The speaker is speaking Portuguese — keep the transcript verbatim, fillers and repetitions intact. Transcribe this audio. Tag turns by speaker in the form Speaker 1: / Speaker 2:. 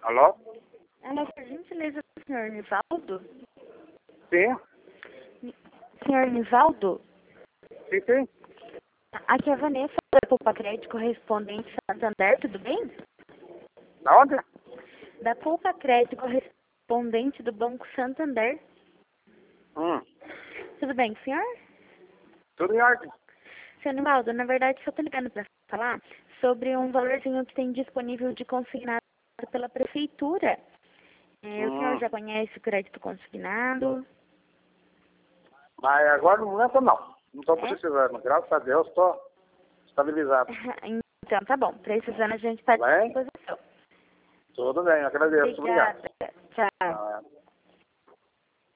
Speaker 1: Alô?
Speaker 2: Alô, por gentileza, senhor Nivaldo?
Speaker 1: Sim,
Speaker 2: Senhor Nivaldo?
Speaker 1: sim, sim.
Speaker 2: Aqui é a Vanessa, da Poupa Crédito, correspondente Santander, tudo bem?
Speaker 1: Da onde?
Speaker 2: Da Poupa Crédito, correspondente do Banco Santander.
Speaker 1: Hum,
Speaker 2: Tudo bem, senhor?
Speaker 1: tudo em ordem.
Speaker 2: Senhor Nivaldo, na verdade, só estou ligando para falar sobre um valorzinho que tem disponível de consignado pela prefeitura. É, o senhor
Speaker 1: Hum,
Speaker 2: já conhece o crédito consignado?
Speaker 1: mas agora no momento não. Não estou
Speaker 2: É?
Speaker 1: precisando. Graças a Deus estou estabilizado.
Speaker 2: Então, tá bom. Precisando, a gente está
Speaker 1: Tá
Speaker 2: à
Speaker 1: bem?
Speaker 2: disposição.
Speaker 1: Tudo bem, agradeço. Obrigado.
Speaker 2: Obrigada. Tchau.
Speaker 1: Ah, é.